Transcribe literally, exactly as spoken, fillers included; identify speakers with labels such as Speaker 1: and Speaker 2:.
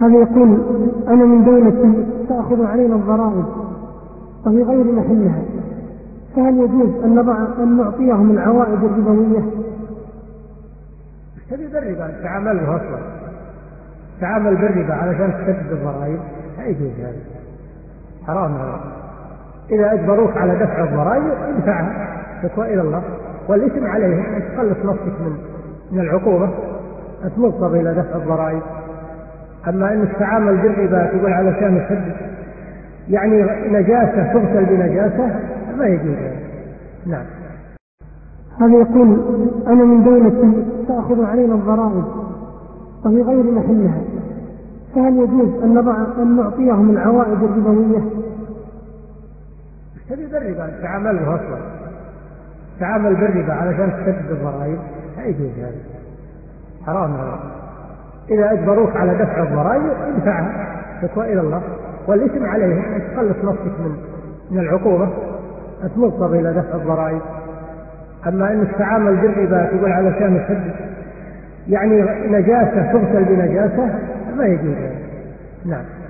Speaker 1: هذا يقول: أنا من دولة تأخذ علينا الضرائب وفي غير محلها، فهل يجوز أن نضع أن نعطيهم العوائد الربوية؟
Speaker 2: تبي بالربا تعامله أصلا، تعامل بالربا علشان تسدد الضرائب، لا يجوز هذا، حرام هذا. إذا أجبروك على دفع الضرائب ادفعها، تكوى إلى الله، والإثم عليهم أن تخلص نفسك من من العقوبة، أنت مضطر إلى دفع الضرائب. أما أنك تعامل بالربا تقول علشان تسدد يعني نجاسة تغسل بنجاسة، ما يجوز هذا. نعم.
Speaker 1: هذا يقول: أنا من دولة تأخذ علينا الضرائب وفي غير محلها، فهل يجوز أن نضع أن نعطيهم العوائد الربوية؟
Speaker 2: تبي بالربا تعامله أصلا، تعامل بالربا علشان تسدد الضرائب، لا يجوز هذا، حرام هذا. إذا أجبروك على دفع الضرائب ادفعها، تكوى إلى الله، والإثم عليهم أن تخلص نفسك من من العقوبة، أنت مضطر إلى دفع الضرائب. أما أنك تعامل بالربا تقول علشان تسدد يعني نجاسة تغسل بنجاسة، ما يجوز هذا. نعم.